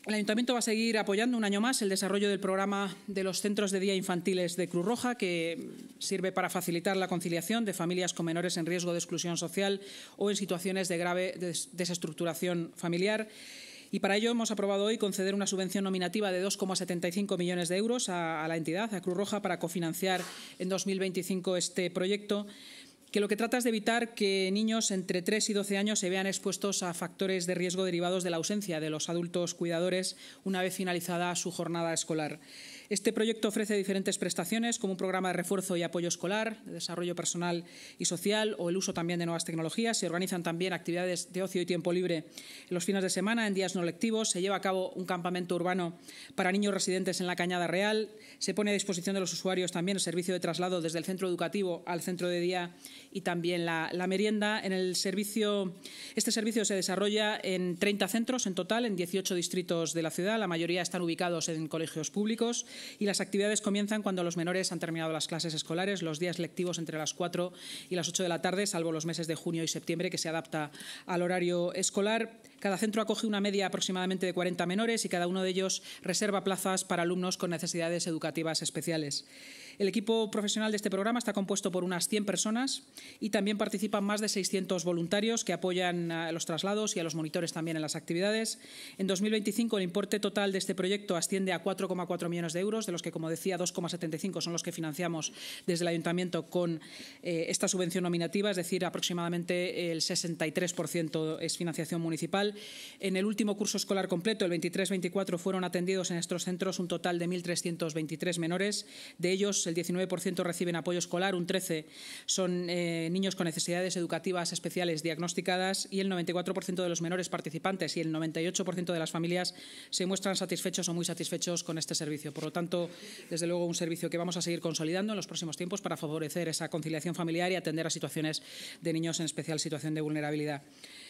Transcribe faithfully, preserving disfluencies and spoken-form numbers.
El Ayuntamiento va a seguir apoyando un año más el desarrollo del programa de los centros de día infantiles de Cruz Roja, que sirve para facilitar la conciliación de familias con menores en riesgo de exclusión social o en situaciones de grave des desestructuración familiar. Y para ello hemos aprobado hoy conceder una subvención nominativa de dos coma setenta y cinco millones de euros a, a la entidad, a Cruz Roja, para cofinanciar en dos mil veinticinco este proyecto, que lo que trata es de evitar que niños entre tres y doce años se vean expuestos a factores de riesgo derivados de la ausencia de los adultos cuidadores una vez finalizada su jornada escolar. Este proyecto ofrece diferentes prestaciones, como un programa de refuerzo y apoyo escolar, de desarrollo personal y social, o el uso también de nuevas tecnologías. Se organizan también actividades de ocio y tiempo libre en los fines de semana, en días no lectivos. Se lleva a cabo un campamento urbano para niños residentes en la Cañada Real. Se pone a disposición de los usuarios también el servicio de traslado desde el centro educativo al centro de día y también la, la merienda. En el servicio, este servicio se desarrolla en treinta centros en total, en dieciocho distritos de la ciudad. La mayoría están ubicados en colegios públicos. Y las actividades comienzan cuando los menores han terminado las clases escolares, los días lectivos entre las cuatro y las ocho de la tarde, salvo los meses de junio y septiembre, que se adapta al horario escolar. Cada centro acoge una media aproximadamente de cuarenta menores y cada uno de ellos reserva plazas para alumnos con necesidades educativas especiales. El equipo profesional de este programa está compuesto por unas cien personas y también participan más de seiscientos voluntarios que apoyan a los traslados y a los monitores también en las actividades. En dos mil veinticinco el importe total de este proyecto asciende a cuatro coma cuatro millones de euros, de los que, como decía, dos coma setenta y cinco son los que financiamos desde el Ayuntamiento con eh, esta subvención nominativa, es decir, aproximadamente el sesenta y tres por ciento es financiación municipal. En el último curso escolar completo, el veintitrés veinticuatro, fueron atendidos en estos centros un total de mil trescientos veintitrés menores. De ellos, el diecinueve por ciento reciben apoyo escolar, un trece por ciento son eh, niños con necesidades educativas especiales diagnosticadas y el noventa y cuatro por ciento de los menores participantes y el noventa y ocho por ciento de las familias se muestran satisfechos o muy satisfechos con este servicio. Por lo tanto, desde luego, un servicio que vamos a seguir consolidando en los próximos tiempos para favorecer esa conciliación familiar y atender a situaciones de niños en especial situación de vulnerabilidad.